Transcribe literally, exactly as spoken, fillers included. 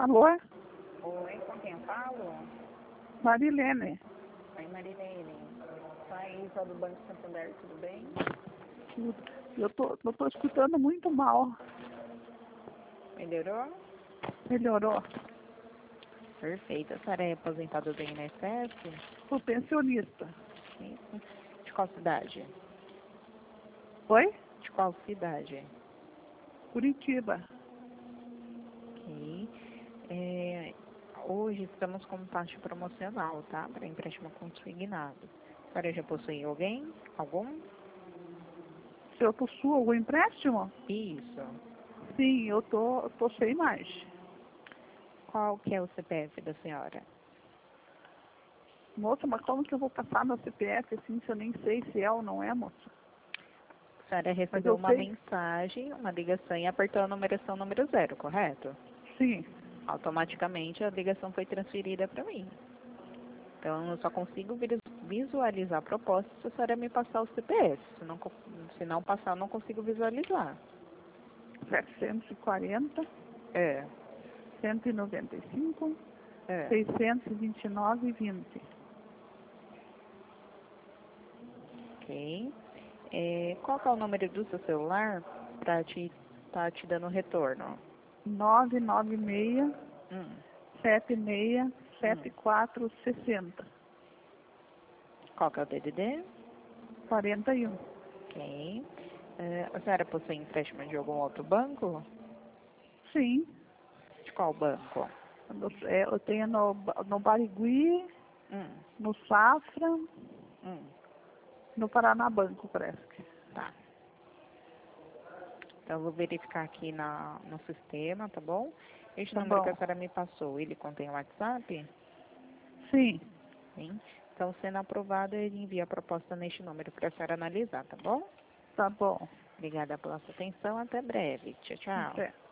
Alô? Oi, com quem eu falo? Marilene. Oi, Marilene. Thaisa do Banco Santander, tudo bem? Eu tô, eu tô escutando muito mal. Melhorou? Melhorou. Perfeito. A senhora é aposentada do I N S S? Sou pensionista. Isso. De qual cidade? Oi? De qual cidade? Curitiba. Ok. É, hoje estamos com taxa promocional, tá? Para empréstimo consignado. A senhora já possui alguém? Algum? Se eu possuo algum empréstimo? Isso. Sim, eu tô, eu tô sem mais. Qual que é o C P F da senhora? Moça, mas como que eu vou passar meu C P F assim se eu nem sei se é ou não é, moça? A senhora Mas recebeu eu uma sei. mensagem, uma ligação e apertou a numeração número zero, correto? Sim. Automaticamente a ligação foi transferida para mim. Então eu só consigo vir- visualizar a proposta se a senhora me passar o C P F. Se não, co- se não passar, eu não consigo visualizar. setecentos e quarenta, É, cento e noventa e cinco, é. seiscentos e vinte e nove e vinte. Ok. É, qual que é o número do seu celular para te tá te dando retorno? nove nove seis, Hum, sete seis, hum. sete quatro seis zero, Qual que é o D D D? quarenta e um. Ok. É, a senhora possui empréstimo de algum outro banco? Sim. De qual banco? Eu, é, eu tenho no, no Barigui, Hum, no Safra, hum. no Paraná Banco, parece que. Tá. Então, eu vou verificar aqui na, no sistema, tá bom? Este Tá número que a bom. senhora me passou, ele contém o WhatsApp? Sim, Sim. Então, sendo aprovado, ele envia a proposta neste número para a senhora analisar, tá bom? tá bom. Obrigada pela sua atenção. Até breve. Tchau, tchau. Até.